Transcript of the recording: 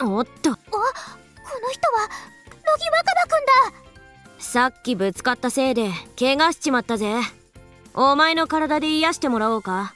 おっと、 この人は乃木若葉くんだ。 さっきぶつかったせいで怪我しちまったぜ。お前の体で癒してもらおうか。